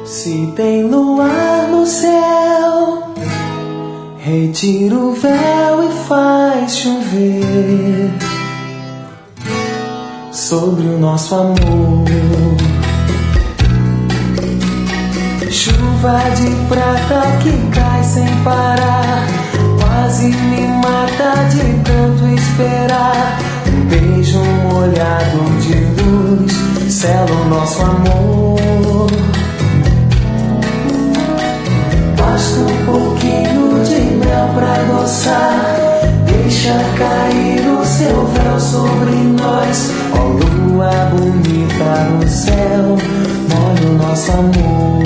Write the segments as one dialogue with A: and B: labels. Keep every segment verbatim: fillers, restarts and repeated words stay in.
A: Se tem luar no céu, retira o véu e faz chover sobre o nosso amor. Chuva de prata que cai sem parar, quase me mata de tanto esperar. Um beijo molhado de luz sela o nosso amor. Basta um pouquinho de mel pra adoçar, deixa cair o seu véu sobre nós. Ó lua bonita no céu, molha o nosso amor.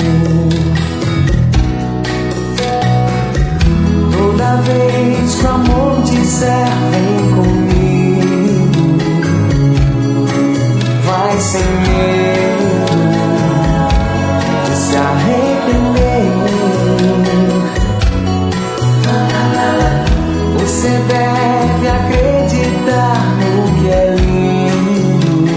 A: Toda vez que o amor disser vem comigo, vai sem medo de se arrepender. Você deve acreditar no que é lindo,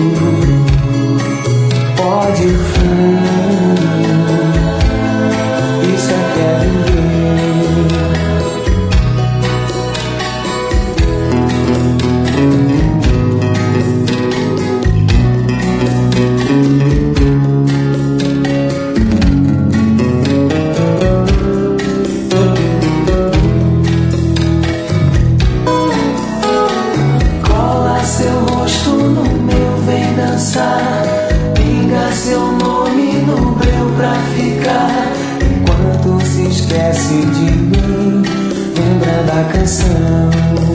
A: pode ir fundo, isso é que é viver. Pinga seu nome no breu pra ficar. Enquanto se esquece de mim, lembra da canção.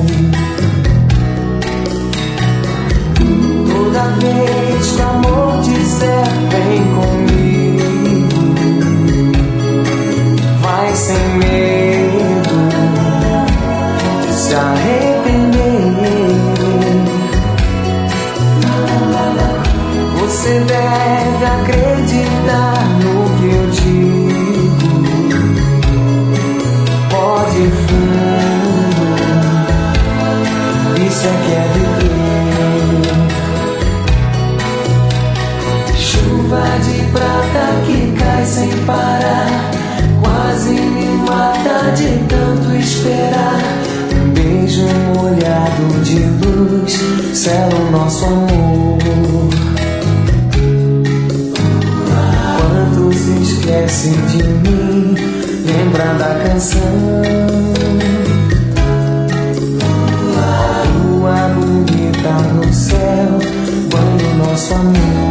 A: Toda vez que o amor disser vem comigo, vai sem medo de se arrepender. Você deve acreditar no que eu digo, pode ir fundo, isso é que é viver. Chuva de prata que cai sem parar, quase me mata de tanto esperar. Um beijo molhado de luz sela o nosso amor. Se esquece de mim, lembra da canção. A lua bonita no céu, banha o nosso amor.